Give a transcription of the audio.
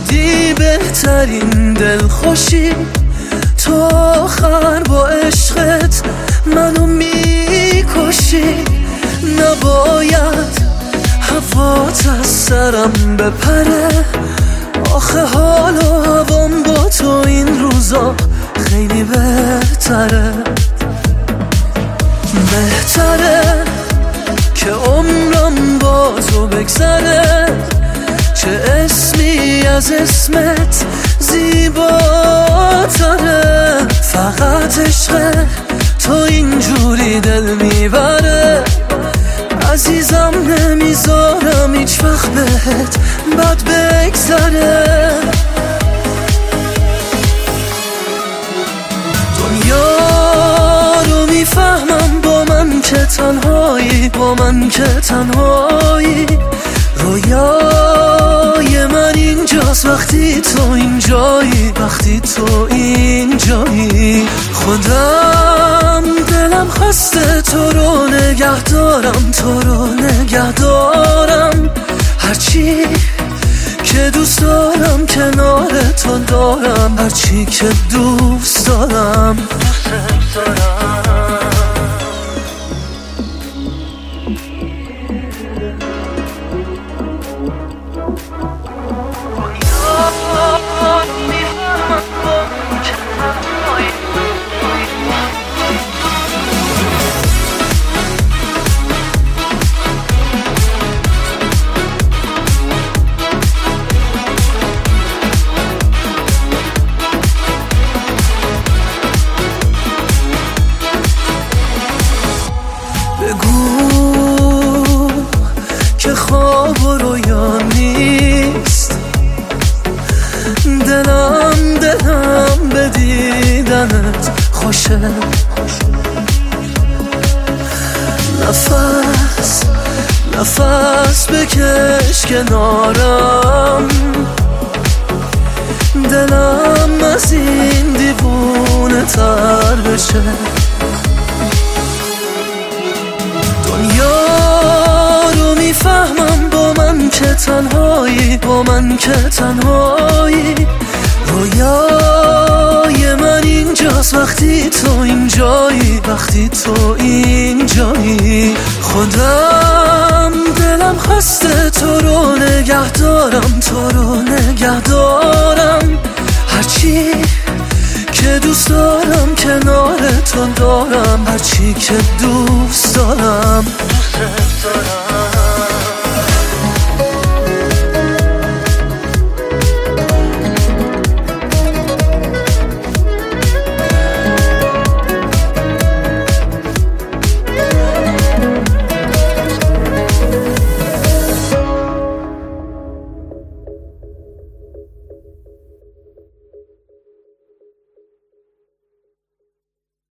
بودی بهترین دلخوشی، تو آخر با عشقت منو میکشی. نباید هوات از سرم بپره، آخه حال و هوام با تو این روزا خیلی بهتره. بهتره که عمرم با تو بگذره، چه اسمی از اسمت زیباتره. فقط عشق تو اینجوری دل میبره، عزیزم نمیذارم هیچ وقت بهت بد بگذره. دنیا رو میفهمم با من که تنهایی، با من که تنهایی. رویای من اینجاست وقتی تو اینجایی، وقتی تو اینجایی. خودم دلم خسته تو رو نگه دارم، تو رو نگه دارم. هرچی که دوست دارم کنار تو دارم، هرچی که دوست دارم. بگو که خواب و رویا نیست، دلم به دیدنت خوشه. نفس بکش کنارم، دلم از این دیوونه تر بشه. دنیا رو میفهمم با من که تنهایی، با من که تنهایی. رویای من اینجاست وقتی تو اینجایی، وقتی تو اینجایی. خودم دلم خسته تو رو نگه دارم، تو رو نگه دارم. هرچی که دوست دارم کنار تو دارم، هرچی که دوست دارم.